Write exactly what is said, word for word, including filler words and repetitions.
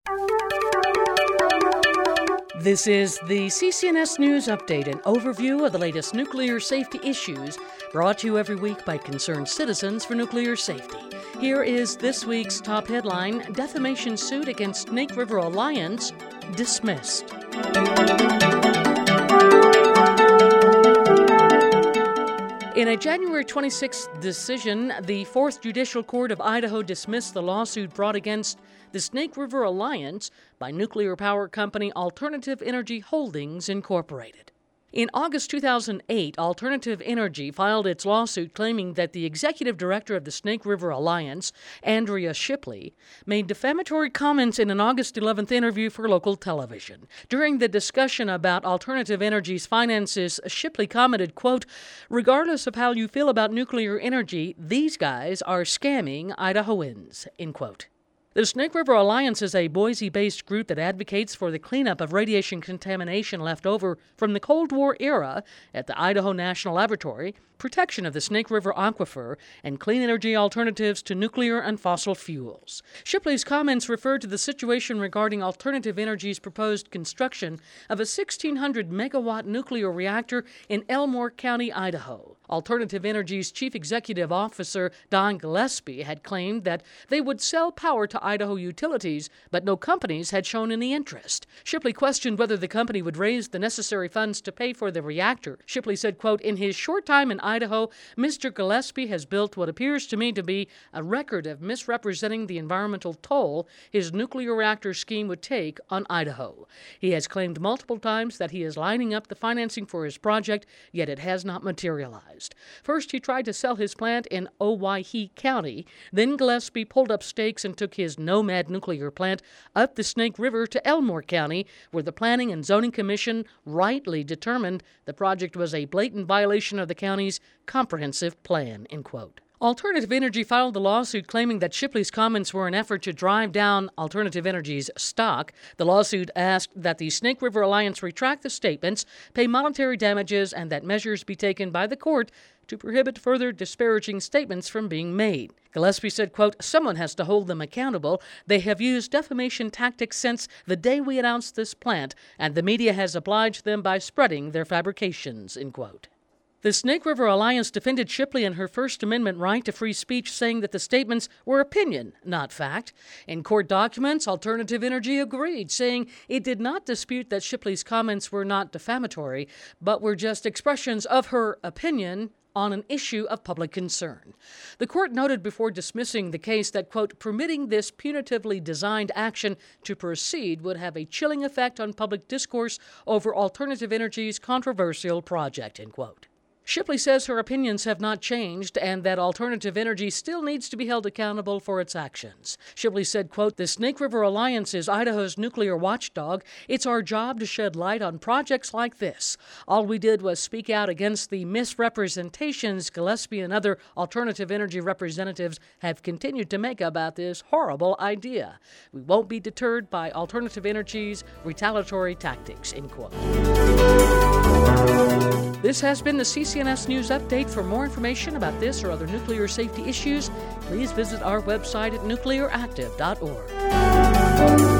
This is the C C N S News Update, an overview of the latest nuclear safety issues brought to you every week by concerned citizens for nuclear safety. Here is this week's top headline: defamation suit against Snake River Alliance dismissed. In a January twenty-sixth decision, the Fourth Judicial Court of Idaho dismissed the lawsuit brought against the Snake River Alliance by nuclear power company Alternative Energy Holdings, Incorporated. In August two thousand eight, Alternative Energy filed its lawsuit claiming that the executive director of the Snake River Alliance, Andrea Shipley, made defamatory comments in an August eleventh interview for local television. During the discussion about Alternative Energy's finances, Shipley commented, quote, "Regardless of how you feel about nuclear energy, these guys are scamming Idahoans," end quote. The Snake River Alliance is a Boise-based group that advocates for the cleanup of radiation contamination left over from the Cold War era at the Idaho National Laboratory, protection of the Snake River aquifer, and clean energy alternatives to nuclear and fossil fuels. Shipley's comments refer to the situation regarding Alternative Energy's proposed construction of a sixteen hundred megawatt nuclear reactor in Elmore County, Idaho. Alternative Energy's chief executive officer, Don Gillespie, had claimed that they would sell power to Idaho utilities, but no companies had shown any interest. Shipley questioned whether the company would raise the necessary funds to pay for the reactor. Shipley said, quote, "In his short time in Idaho, Mister Gillespie has built what appears to me to be a record of misrepresenting the environmental toll his nuclear reactor scheme would take on Idaho. He has claimed multiple times that he is lining up the financing for his project, yet it has not materialized. First, he tried to sell his plant in Owyhee County. Then Gillespie pulled up stakes and took his Nomad nuclear plant up the Snake River to Elmore County, where the Planning and Zoning Commission rightly determined the project was a blatant violation of the county's comprehensive plan," end quote. Alternative Energy filed the lawsuit claiming that Shipley's comments were an effort to drive down Alternative Energy's stock. The lawsuit asked that the Snake River Alliance retract the statements, pay monetary damages, and that measures be taken by the court to prohibit further disparaging statements from being made. Gillespie said, quote, "Someone has to hold them accountable. They have used defamation tactics since the day we announced this plant, and the media has obliged them by spreading their fabrications," end quote. The Snake River Alliance defended Shipley and her First Amendment right to free speech, saying that the statements were opinion, not fact. In court documents, Alternative Energy agreed, saying it did not dispute that Shipley's comments were not defamatory, but were just expressions of her opinion on an issue of public concern. The court noted before dismissing the case that, quote, "permitting this punitively designed action to proceed would have a chilling effect on public discourse over Alternative Energy's controversial project," end quote. Shipley says her opinions have not changed and that Alternative Energy still needs to be held accountable for its actions. Shipley said, quote, "The Snake River Alliance is Idaho's nuclear watchdog. It's our job to shed light on projects like this. All we did was speak out against the misrepresentations Gillespie and other Alternative Energy representatives have continued to make about this horrible idea. We won't be deterred by Alternative Energy's retaliatory tactics," end quote. This has been the C C N S News Update. For more information about this or other nuclear safety issues, please visit our website at nuclear active dot org.